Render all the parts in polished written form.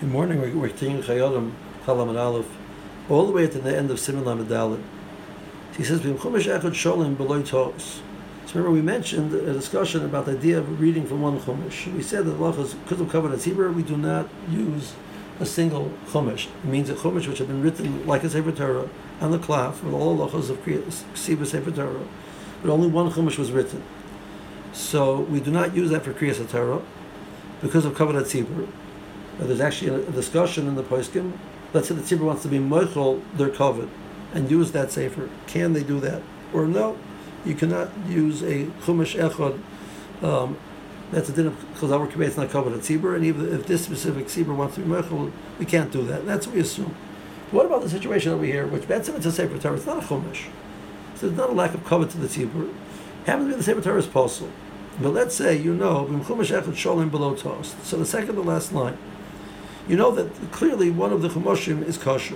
Good morning. We're continuing Chayodim, Chalam and Aleph, all the way to the end of Siman Lamed Dalet. He says, "B'chumash echad sholim b'loy tos." So remember, we mentioned a discussion about the idea of reading from one chumash. We said that because of Kavod HaTzibur, we do not use a single chumash. It means a chumash which had been written like a Sefer Torah on the klaf with all halachos of Ksiva Sefer Torah, but only one chumash was written. So we do not use that for Kriyas HaTorah because of Kavod HaTzibur. There's actually a discussion in the poskim. Let's say the tzibur wants to be mochel their kavod and use that sefer. Can they do that? Or no, you cannot use a chumash echad. That's a din of chazal kibay. It's not kavod at tzibur. And even if this specific tzibur wants to be mochel, we can't do that. And that's what we assume. What about the situation over here, which that's it's a sefer Torah? It's not a chumash. So there's not a lack of kavod to the tzibur. Happens to be the sefer Torah is possible. But let's say chumash echad sholim below toast. So the second to last line. You know that clearly one of the chumashim is kosher.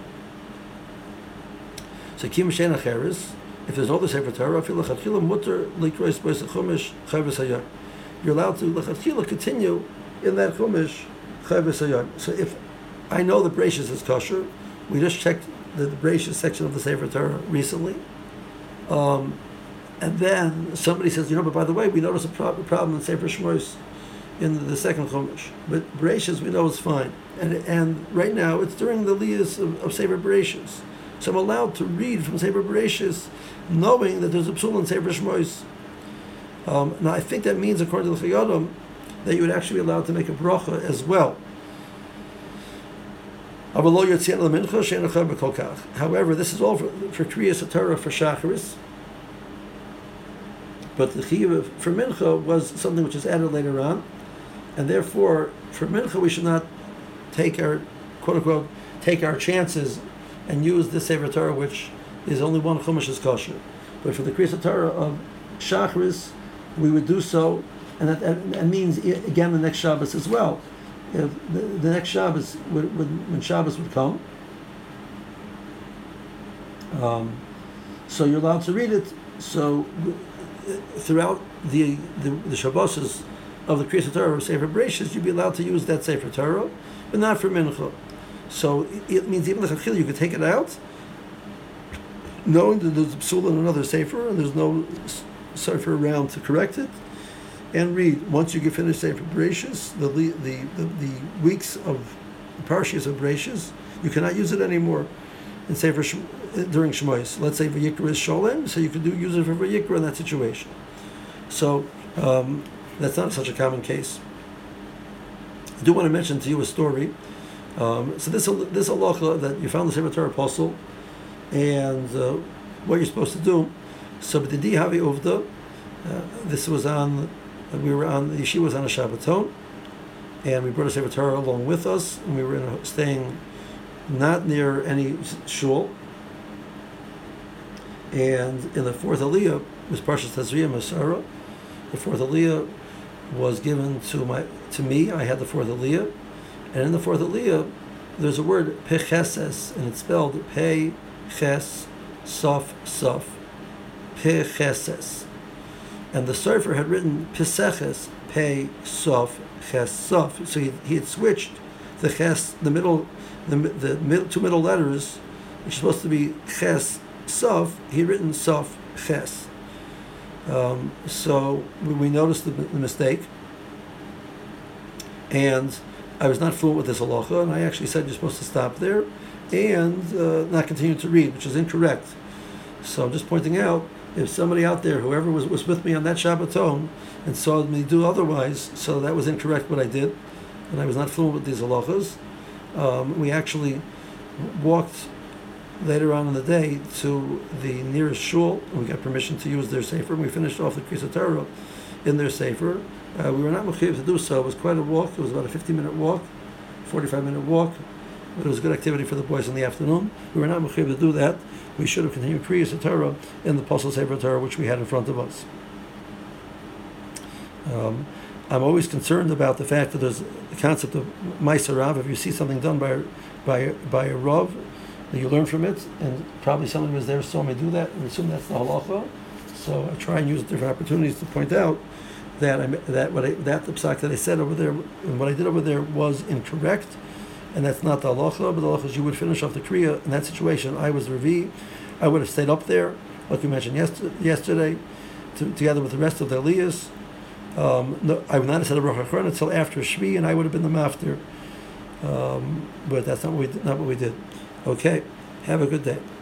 So kim shein acheres, if there's no other sefer Torah, feel lechatchila mutter likrois bois chumash chayvus hayom. You're allowed to lechatchila continue in that chumash chayvus hayom. So if I know the Bereishis is kosher, we just checked the Bereishis section of the sefer Torah recently, and then somebody says, but by the way, we noticed a problem in Sefer Shmos in the second chumash, but Bereishis we know is fine, and right now it's during the liyas of Sefer Bereishis, so I'm allowed to read from Sefer Bereishis, knowing that there's a psul in Sefer Shmos. Now I think that means, according to the Chayodim, that you would actually be allowed to make a bracha as well. However, this is all for Kriyas Torah for Shacharis. But the chiyuv for mincha was something which is added later on, and therefore for mincha we should not take our quote unquote take our chances and use this sefer Torah which is only one chumash is kosher. But for the Kriyas Torah of Shacharis, we would do so, and that means again the next Shabbos as well. If the next Shabbos when Shabbos would come, so you're allowed to read it. So throughout the Shabbos of the Kriyas Torah or Sefer Bereishis, you'd be allowed to use that Sefer Torah, but not for Mincha. So it means even the Chachil, you could take it out, knowing that there's a psul in another Sefer, and there's no Sefer around to correct it, and read. Once you get finished Sefer Bereishis, the weeks of the Parshas of Bereishis, you cannot use it anymore in Sefer during Shmos. Let's say Vayikra is Sholem, so you could use it for Vayikra in that situation. So that's not such a common case. I do want to mention to you a story. So this halacha that you found the Sefer Torah apostle, and what you're supposed to do. So b'didi havi uvda. This was on. We were on the yeshiva was on a Shabbaton, and we brought a Sefer Torah along with us, and we were staying not near any shul. And in the fourth aliyah was Parshas Tazria Masara. The fourth aliyah was given to me. I had the fourth aliyah, and in the fourth aliyah there's a word pecheses, and it's spelled pe ches sof sof pecheses, and the Sofer had written peseches pe sof ches sof. So he had switched the ches, the two middle letters, which is supposed to be ches sof. He had written sof ches. So we noticed the mistake, and I was not fluent with this halacha, and I actually said you're supposed to stop there and not continue to read, which is incorrect. So I'm just pointing out, if somebody out there, whoever was with me on that Shabbaton, and saw me do otherwise, so that was incorrect what I did, and I was not fluent with these halachas. We actually walked later on in the day to the nearest shul, and we got permission to use their sefer, and we finished off the Kriyas Torah in their sefer. We were not mechuyev to do so. It was quite a walk. It was about a 50-minute walk, 45-minute walk, but it was a good activity for the boys in the afternoon. We were not mechuyev to do that. We should have continued Kriyas Torah in the Apostle Sefer Torah, which we had in front of us. I'm always concerned about the fact that there's the concept of Ma'aser Rav. If you see something done by a Rav, you learn from it, and probably someone who was there saw me do that, and assume that's the halacha. So I try and use different opportunities to point out that the psak that I said over there and what I did over there was incorrect, and that's not the halacha. But the halacha is you would finish off the kriya in that situation. I was the revi, I would have stayed up there, like we mentioned yesterday, together with the rest of the aliyahs. No, I would not have said a bracha achrona until after Shvi, and I would have been the mafter. But that's not what we did. Okay, have a good day.